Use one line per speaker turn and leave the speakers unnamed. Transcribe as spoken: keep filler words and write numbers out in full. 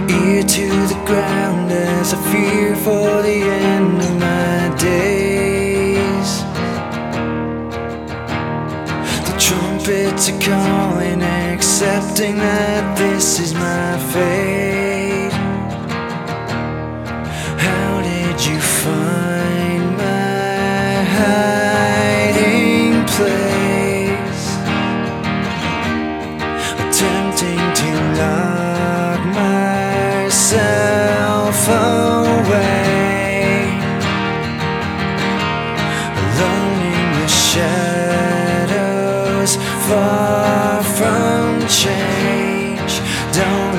ear to the ground as I fear for the end of my days. The trumpets are calling, accepting that this is my fate. How did you find my hiding place? Attempting to lock myself away, alone in the shadows, far from change. Don't